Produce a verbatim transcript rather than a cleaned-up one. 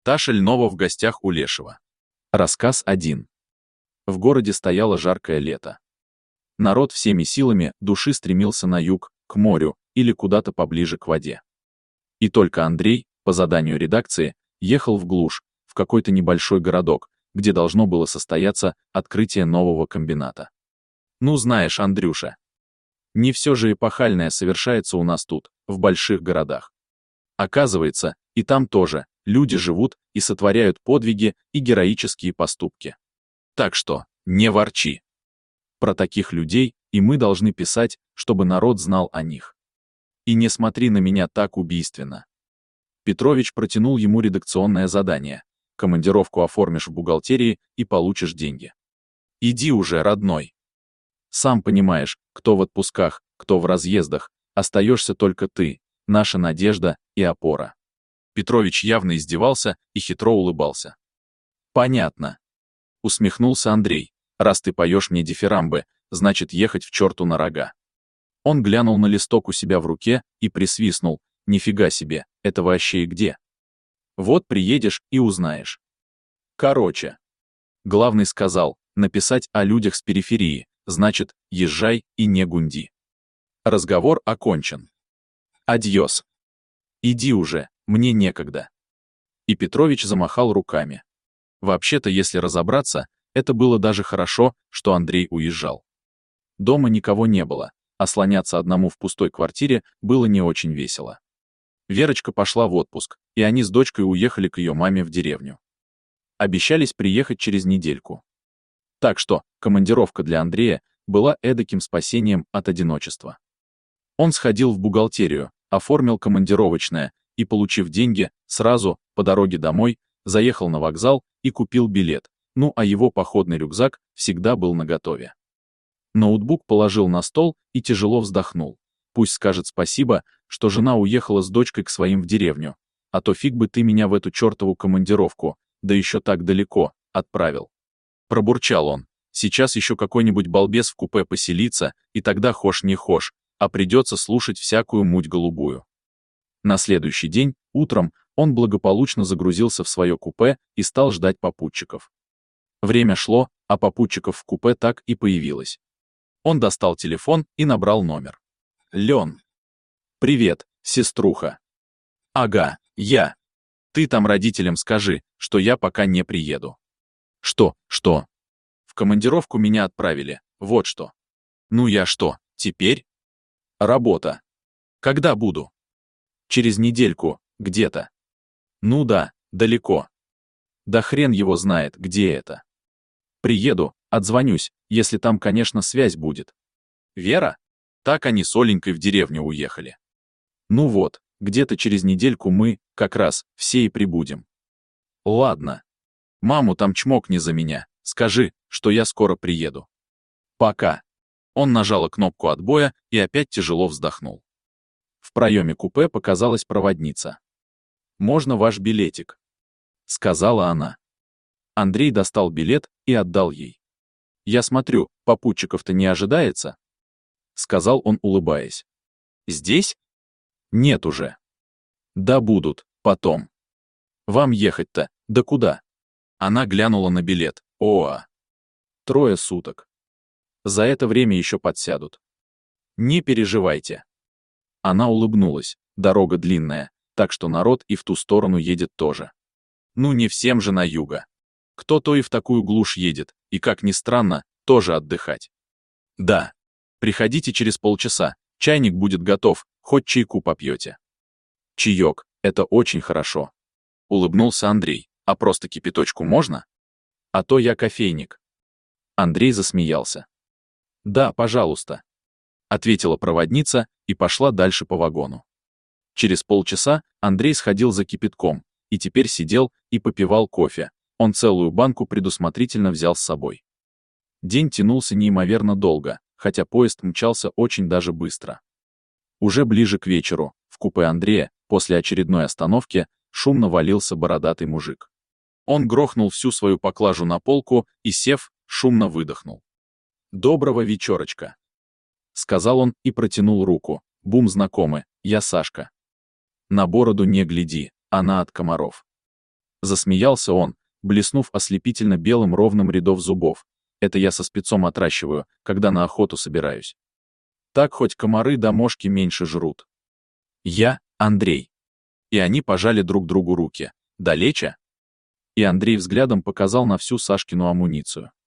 Таша Льнова в гостях у Лешего. Рассказ один. В городе стояло жаркое лето. Народ всеми силами души стремился на юг, к морю или куда-то поближе к воде. И только Андрей, по заданию редакции, ехал в глушь, в какой-то небольшой городок, где должно было состояться открытие нового комбината. Ну знаешь, Андрюша, не все же эпохальное совершается у нас тут, в больших городах. Оказывается, и там тоже люди живут и сотворяют подвиги и героические поступки. Так что, не ворчи. Про таких людей и мы должны писать, чтобы народ знал о них. И не смотри на меня так убийственно. Петрович протянул ему редакционное задание. Командировку оформишь в бухгалтерии и получишь деньги. Иди уже, родной. Сам понимаешь, кто в отпусках, кто в разъездах, остаешься только ты, наша надежда и опора. Петрович явно издевался и хитро улыбался. Понятно. Усмехнулся Андрей. Раз ты поешь мне дифирамбы, значит ехать в черту на рога. Он глянул на листок у себя в руке и присвистнул. Нифига себе, это вообще и где? Вот приедешь и узнаешь. Короче. Главный сказал, написать о людях с периферии, значит, езжай и не гунди. Разговор окончен. Адьос. Иди уже, мне некогда. И Петрович замахал руками. Вообще-то, если разобраться, это было даже хорошо, что Андрей уезжал. Дома никого не было, а слоняться одному в пустой квартире было не очень весело. Верочка пошла в отпуск, и они с дочкой уехали к ее маме в деревню. Обещались приехать через недельку. Так что, командировка для Андрея была эдаким спасением от одиночества. Он сходил в бухгалтерию, оформил командировочное и, получив деньги, сразу, по дороге домой, заехал на вокзал и купил билет, ну а его походный рюкзак всегда был наготове. Ноутбук положил на стол и тяжело вздохнул. Пусть скажет спасибо, что жена уехала с дочкой к своим в деревню, а то фиг бы ты меня в эту чертову командировку, да еще так далеко, отправил. Пробурчал он. Сейчас еще какой-нибудь балбес в купе поселится, и тогда хошь не хошь, а придется слушать всякую муть голубую. На следующий день, утром, он благополучно загрузился в свое купе и стал ждать попутчиков. Время шло, а попутчиков в купе так и появилось. Он достал телефон и набрал номер. Лен. Привет, сеструха. Ага, я. Ты там родителям скажи, что я пока не приеду. Что, что? В командировку меня отправили, вот что. Ну я что, теперь? Работа. Когда буду? Через недельку, где-то. Ну да, далеко. Да хрен его знает, где это. Приеду, отзвонюсь, если там, конечно, связь будет. Вера? Так они с Оленькой в деревню уехали. Ну вот, где-то через недельку мы, как раз, все и прибудем. Ладно. Маму там чмокни за меня, скажи, что я скоро приеду. Пока. Он нажал кнопку отбоя и опять тяжело вздохнул. В проеме купе показалась проводница. «Можно ваш билетик?» — сказала она. Андрей достал билет и отдал ей. «Я смотрю, попутчиков-то не ожидается?» — сказал он, улыбаясь. «Здесь? Нет уже. Да будут, потом. Вам ехать-то, да куда?» Она глянула на билет. О, трое суток. За это время еще подсядут. Не переживайте. Она улыбнулась. Дорога длинная, так что народ и в ту сторону едет тоже. Ну не всем же на юго. Кто-то и в такую глушь едет, и, как ни странно, тоже отдыхать. Да. Приходите через полчаса, чайник будет готов, хоть чайку попьете. Чаек, это очень хорошо. Улыбнулся Андрей. А просто кипяточку можно? А то я кофейник. Андрей засмеялся. Да, пожалуйста. Ответила проводница и пошла дальше по вагону. Через полчаса Андрей сходил за кипятком и теперь сидел и попивал кофе. Он целую банку предусмотрительно взял с собой. День тянулся неимоверно долго, хотя поезд мчался очень даже быстро. Уже ближе к вечеру, в купе Андрея, после очередной остановки, шумно валился бородатый мужик. Он грохнул всю свою поклажу на полку и, сев, шумно выдохнул. «Доброго вечерочка», — сказал он и протянул руку. «Бум, знакомы, я Сашка. На бороду не гляди, она от комаров». Засмеялся он, блеснув ослепительно белым ровным рядов зубов. Это я со спецом отращиваю, когда на охоту собираюсь. Так хоть комары да мошки меньше жрут. Я Андрей. И они пожали друг другу руки. Далече? И Андрей взглядом показал на всю Сашкину амуницию.